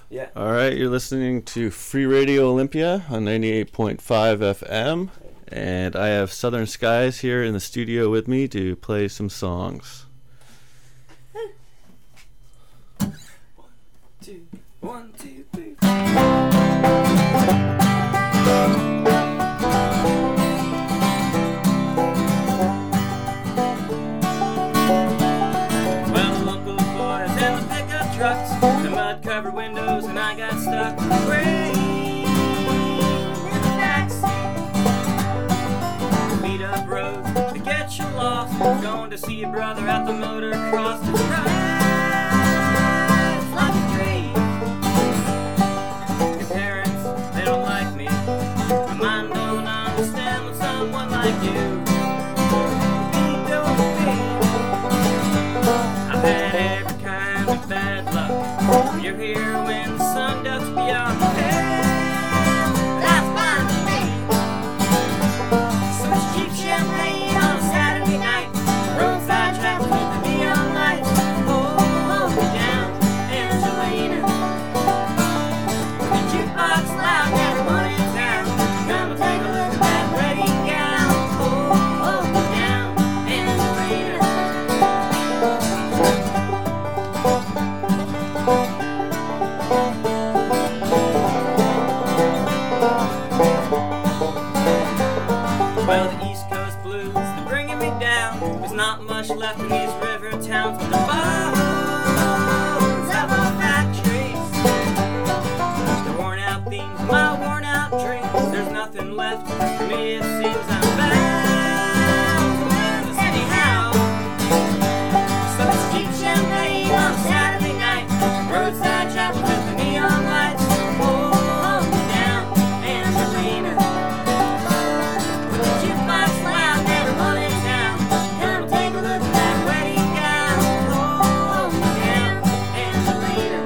Yeah. All right, you're listening to Free Radio Olympia on 98.5 FM, and I have Southern Skies here in the studio with me to play some songs. 1, 2, 3. Well, local boys and the pickup trucks, the mud-covered windows, and I got stuck way in the backseat. Beat up road to get you lost, going to see your brother at the motocross. It's right, like a dream. Your parents, they don't like me. My mind don't understand what someone like you be doing to me. I've had every kind of bad luck. You're here when the sun ducks beyond the hill. That's fine with me. So it's cheap champagne on a Saturday night. Roadside traffic with the neon lights. Hold me down, Angelina. With the jukebox loud, everyone in town. Come and take a look at that wedding gown. Hold me down, Angelina. Well, the East Coast blues, they're bringing me down. There's not much left in these river towns but the bones of our factories. The worn out themes, my worn out dreams. There's nothing left for me, it seems I'm bound to lose anyhow. So let's keep champagne on a Saturday night. Roadside chapel with the neon lights. Hold me down, Angelina. With the jukebox loud, everyone in town. Come take a look at that wedding gown. Hold me down, Angelina.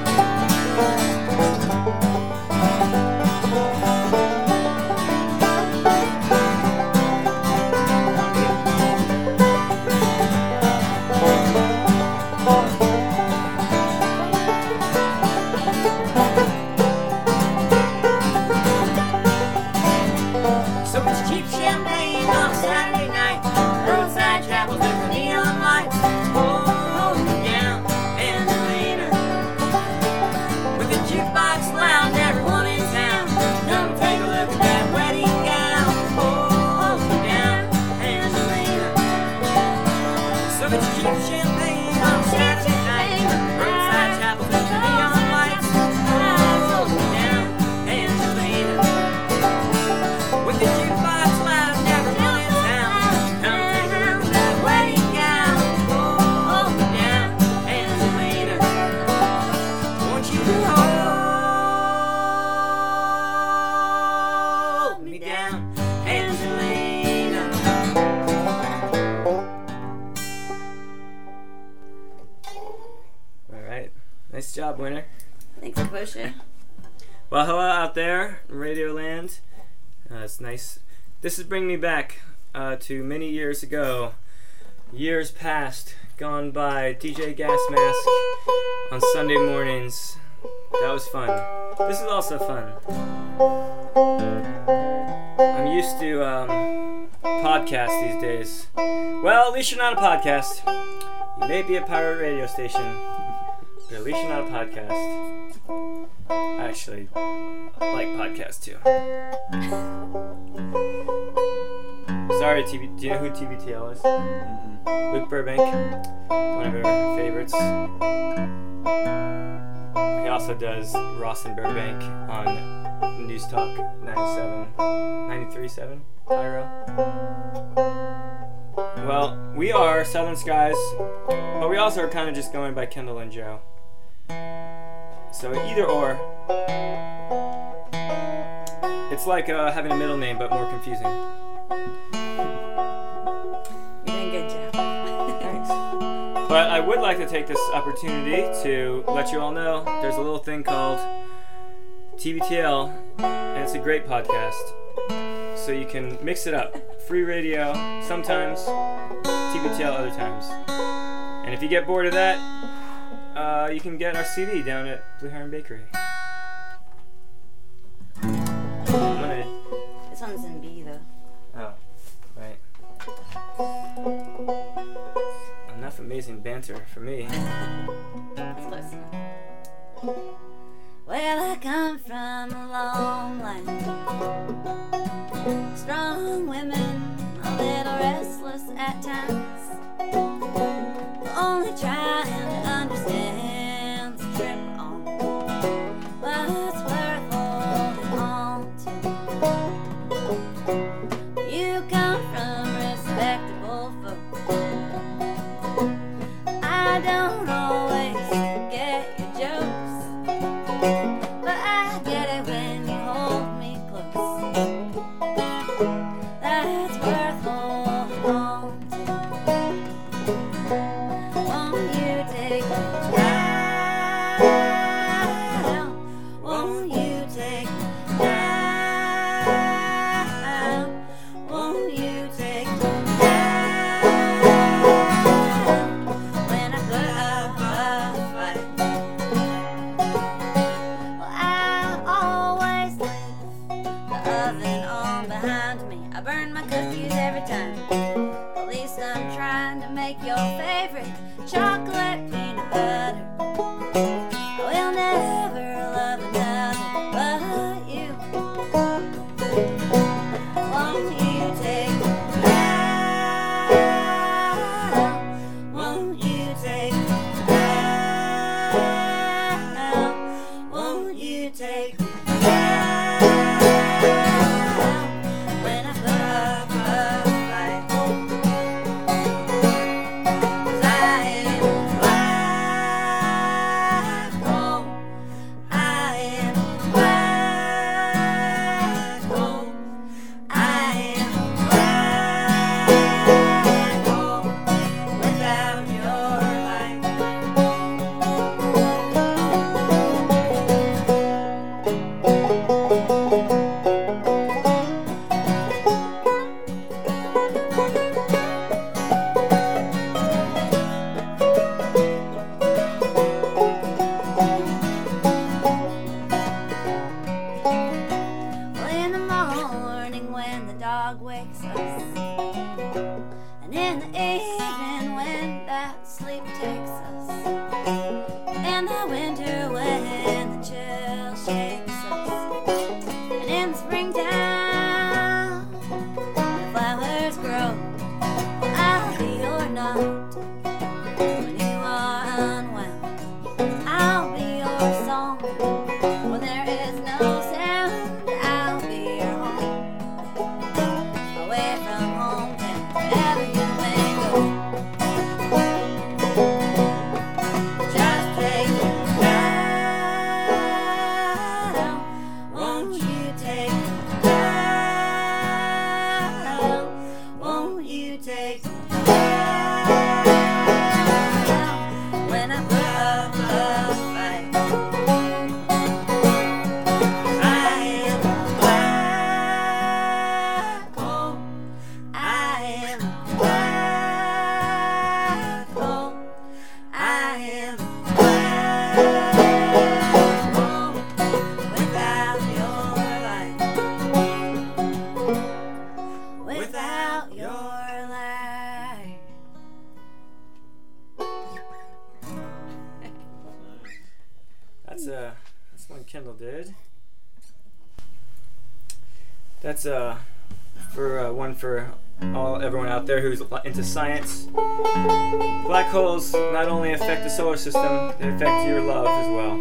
So it's cheap champagne on a Saturday night. Roadside chapels with the neon lights. Hold me down, Angelina. With the jukebox loud, everyone in town. Come take a look at that wedding gown. Hold me down, Angelina. So it's cheap champagne on a Saturday night. Roadside chapels with the neon lights. Hold me down, Angelina. With the jukebox loud, everyone in town. Come take a look at that wedding gown. Hold me down, Angelina. Won't you hold me down, Angelina? All right, nice job, winner. Thanks, Kosha. Well, hello out there, Radio Land. It's nice. This is bringing me back to many years ago. Years past, gone by. DJ Gas Mask on Sunday mornings. That was fun. This is also fun. I'm used to podcasts these days. Well, at least you're not a podcast. You may be a pirate radio station, but at least you're not a podcast. I actually like podcasts too. Sorry, do you know who TBTL is? Luke Burbank, one of our favorites. He also does Ross and Burbank on News Talk 93.7 Pyro. Well, we are Southern Skies, but we also are kind of just going by Kendall and Joe. So either or. It's like having a middle name, but more confusing. You're doing good, Joe. Thanks. But I would like to take this opportunity to let you all know there's a little thing called TBTL, and it's a great podcast. So you can mix it up. Free radio sometimes, TBTL other times. And if you get bored of that, You can get our CD down at Blue Heron Bakery. I'm gonna... This one's in B though. Oh, right. Enough amazing banter for me. That's close enough. Well, I come from a long land. Strong women, a little restless at times. Only trying to understand the trip on what's worth holding on to. You come from respectable folk. I don't always get your jokes, but I get it when you hold me close. That's worth holding on to. Won't you take me down? Won't you take me down? Won't you take me down? When I put up a fight, well, I always leave the oven on behind me. I burn my cookies every time. At least I'm trying to make your favorite chocolate peanut butter. I will never love another but you. Won't you take me down? Won't you take me down? Won't you take me down? When I put up a fight, 'cause I am black, oh, I am black, oh, I am black, oh, without your light. Well, in the morning when the dog wakes us, and in the evening when that sleep takes us, in the winter when the chill shakes us, and in the springtime the flowers grow. Well, I'll be your night when you are unwound. I'll be your song when there is no sound. I'll be your home, away from home and wherever you may go. Just take me down. Won't you take me down? Won't you take me down? When I put up a fight, I am black, oh, I am black, oh, I am black, oh, without your light, without your light. That's one Kendall did. That's for one for everyone out there who's into science. Black holes not only affect the solar system, they affect your love as well.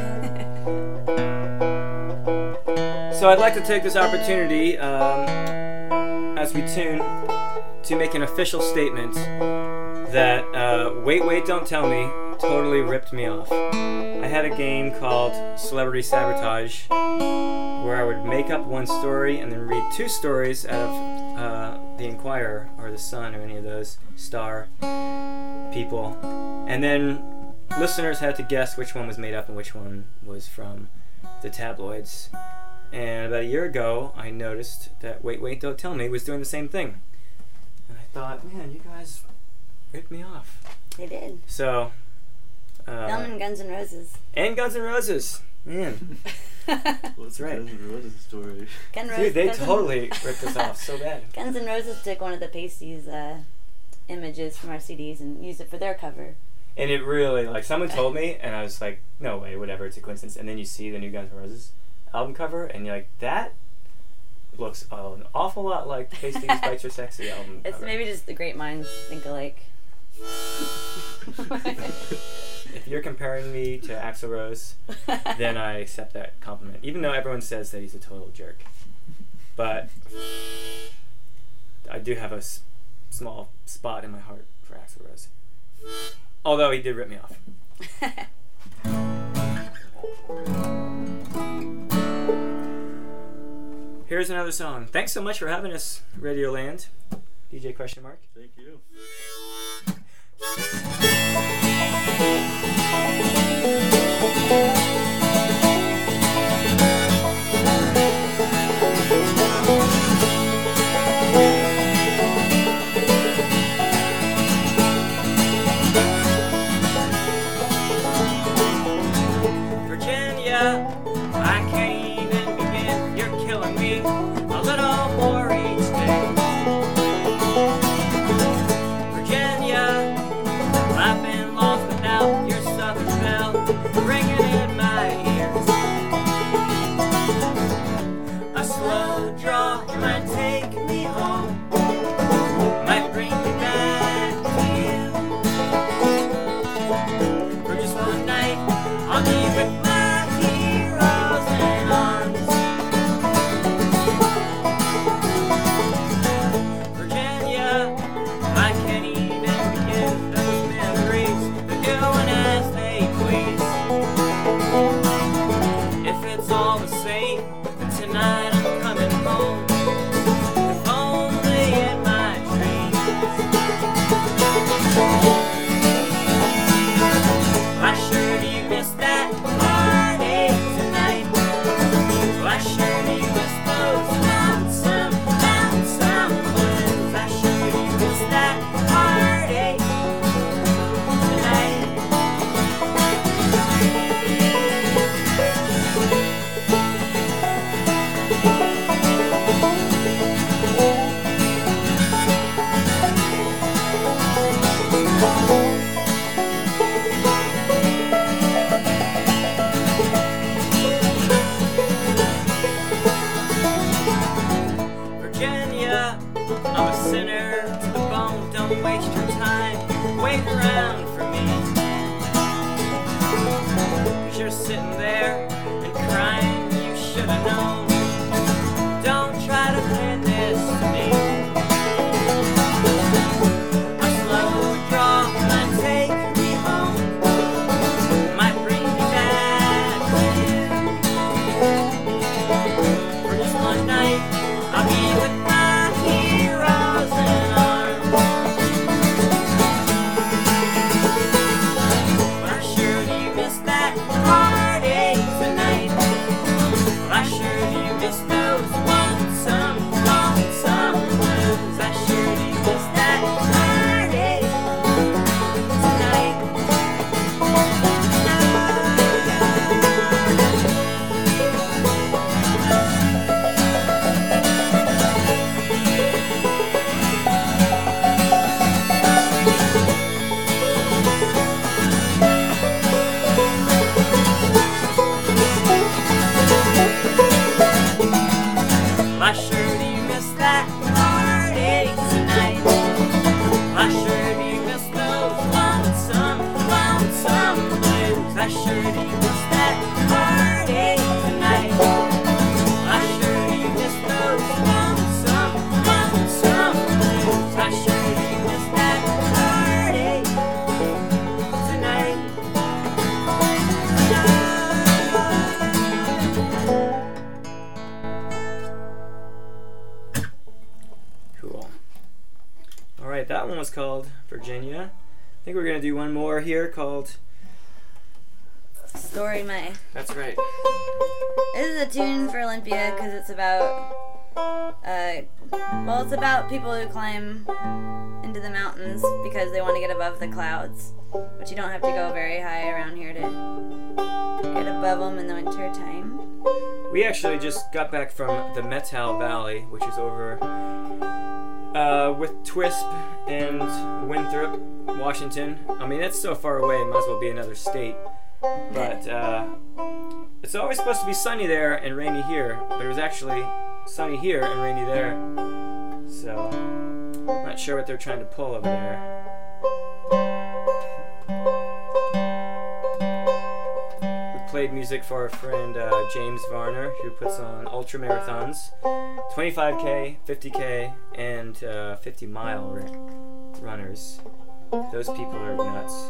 So I'd like to take this opportunity, as we tune, to make an official statement that Wait, Wait, Don't Tell Me totally ripped me off. I had a game called Celebrity Sabotage where I would make up one story and then read two stories out of the Inquirer or the Sun or any of those star people. And then listeners had to guess which one was made up and which one was from the tabloids. And about a year ago, I noticed that Wait, Wait, Don't Tell Me was doing the same thing. And I thought, man, you guys ripped me off. They did. So Them and Guns N' Roses. And Guns N' Roses. Man. What's right. Guns N' Roses story? Dude, they totally ripped us off so bad. Guns N' Roses took one of the Pasties images from our CDs and used it for their cover. And it really, like, someone told me, and I was like, no way, whatever, it's a coincidence. And then you see the new Guns N' Roses album cover, and you're like, that looks an awful lot like Pasties Bites Are Sexy album It's cover. maybe just the great minds think alike. If you're comparing me to Axl Rose, then I accept that compliment. Even though everyone says that he's a total jerk. But I do have a small spot in my heart for Axl Rose. Although he did rip me off. Here's another song. Thanks so much for having us, Radioland. DJ question mark. Thank you. Virginia, I can't even begin. You're killing me a little more each day. Virginia, I've been lost without your southern bell ringing in my ears. A slow draw might take me home, might bring me back to you. For just one night, I'll be with my heroes in arms. Virginia, I can't even begin those memories. They're going as they please. If it's all the same, tonight I'm coming home. If only in my dreams. I sure do miss that heartache tonight. I sure do miss those lonesome blues. I sure do miss that heartache tonight. Virginia, I'm a sinner to the bone. Don't waste your time waiting around for me. 'Cause you're sitting there and crying, you should have known. Don't try to pin this to me. A slow draw might take me home, might bring me back to you. For just one night, I'll be with my heroes in arms. But I sure do miss that heartache tonight. I sure do miss those lonesome blues. I sure do miss that heartache tonight. I sure do miss that heartache tonight. I sure do miss those lonesome blues. I sure do miss that heartache tonight. I sure do miss those lonesome blues. I sure do miss that heartache tonight. Cool. All right, that one was called Virginia. I think we're gonna do one more here called. Story May. That's right. This is a tune for Olympia because it's about Well, it's about people who climb into the mountains because they want to get above the clouds, but you don't have to go very high around here to get above them in the winter time. We actually just got back from the Metal Valley, which is over with Twisp and Winthrop, Washington. I mean, that's so far away, it might as well be another state. But it's always supposed to be sunny there and rainy here, but it was actually sunny here and rainy there. So, I'm not sure what they're trying to pull over there. We played music for our friend James Varner, who puts on ultra marathons, 25K, 50K, and 50-mile runners. Those people are nuts.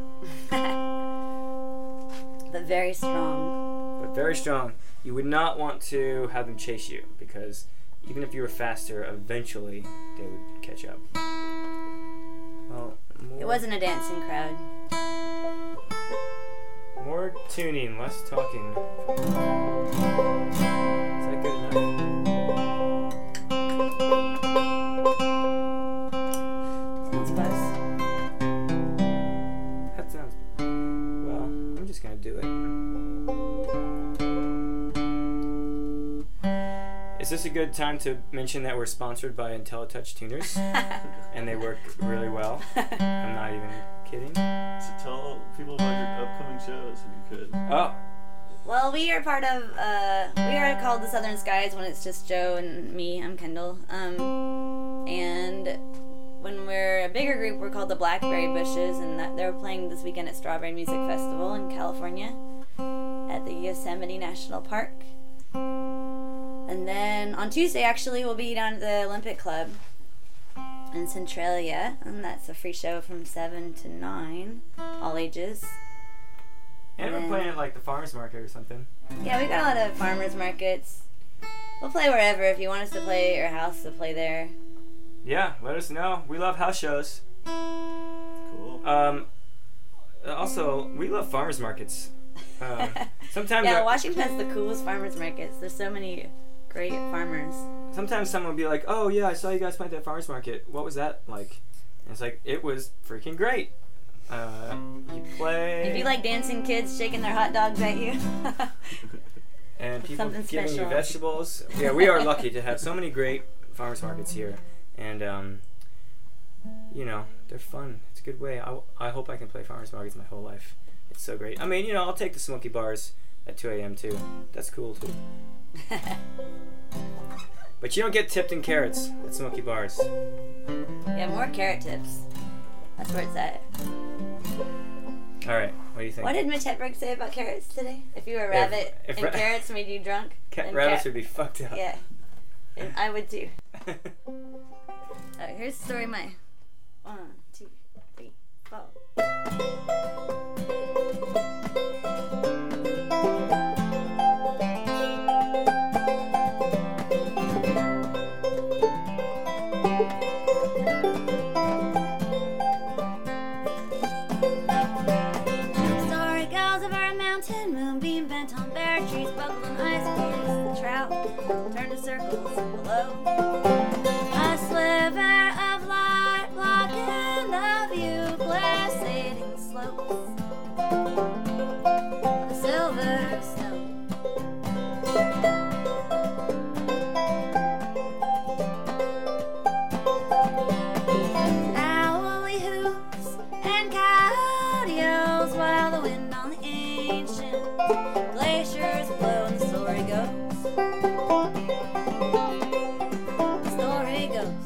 But very strong. But very strong. You would not want to have them chase you, because even if you were faster, eventually they would catch up. Well, It wasn't a dancing crowd. more tuning, less talking. Is that good enough? Sounds close. That sounds... Well, I'm just gonna do it. Is this a good time to mention that we're sponsored by IntelliTouch tuners? And they work really well. I'm not even kidding. So tell people about your upcoming shows if you could. Oh, Well, we are part of, we are called the Southern Skies when it's just Joe and me. I'm Kendall. And when we're a bigger group, we're called the Blackberry Bushes, and they're playing this weekend at Strawberry Music Festival in California at the Yosemite National Park. And then on Tuesday, actually, we'll be down at the Olympic Club in Centralia, and that's a free show from 7 to 9, all ages. and we're playing at like the farmer's market or something. Yeah, we got a lot of farmers markets. We'll play wherever. If you want us to play at your house, to play there. Yeah, let us know. We love house shows. Cool. Also, we love farmers markets. Sometimes Yeah, Washington has the coolest farmers markets. There's so many great farmers. sometimes someone will be like, "Oh yeah, I saw you guys play at that farmers market. What was that like?" And it's like, it was freaking great. You play. If you like dancing kids shaking their hot dogs at you. And people Something giving you special. vegetables. Yeah, we are lucky to have so many great farmers markets here, and you know, they're fun. It's a good way. I hope I can play farmers markets my whole life. It's so great. I mean, you know, I'll take the smoky bars at 2 a.m. too. That's cool too. But you don't get tipped in carrots at smoky bars. Yeah, more carrot tips. That's where it's at. All right, what do you think? What did Mitch Hedberg say about carrots today? If you were a rabbit if and carrots made you drunk, then Rabbits would be fucked up. Yeah, and I would too. Here's the story of my 1, 2, 3, 4. Story goes over a mountain, moonbeam bent on bare trees, buckled on ice cubes. The trout turned to circles below. A sliver of light blocking the view, glaciating slopes of the silver snow. Owly hoots and coyote yells while the wind on the ancient glaciers blow, and the story goes. The story goes.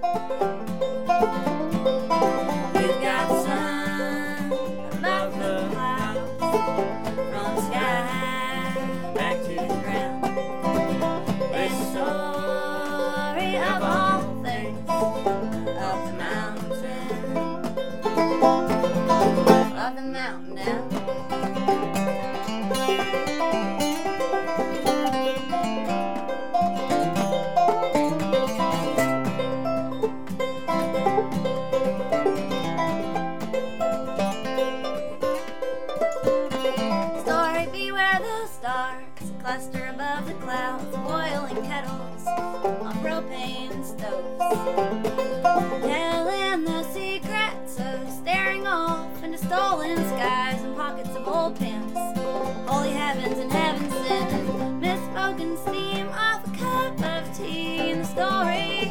We've got the sun above the clouds, from the sky back to the ground. It's a story of all things, of the mountain, of the mountain now. Story be where the stars stars cluster above the clouds, boiling kettles on propane stoves, telling the secrets of staring off into stolen skies and pockets of old pants, holy heavens and heaven sent, misspoken steam off a cup of tea in the story.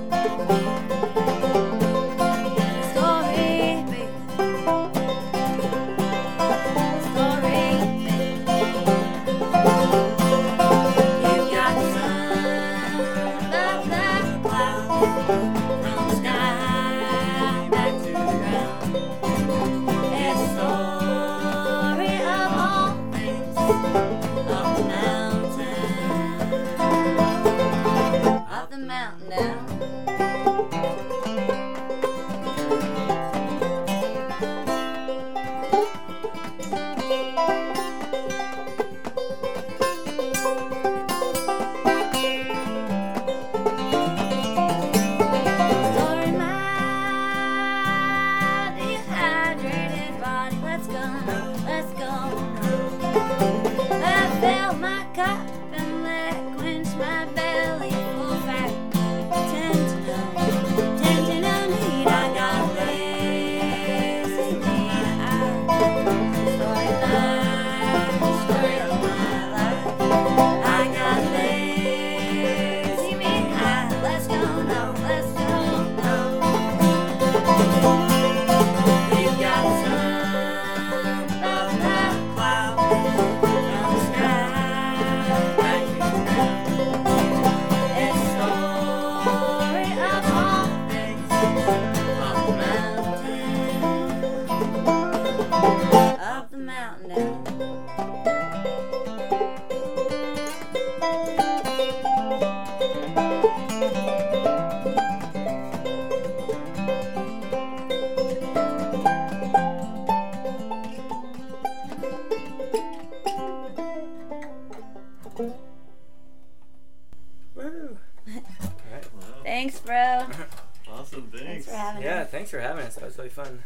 Thanks, bro. Awesome, thanks. For having Yeah, us. thanks for having us. That was really fun.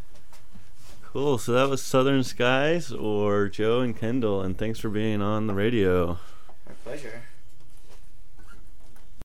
Cool. So that was Southern Skies or Joe and Kendall, and thanks for being on the radio. My pleasure.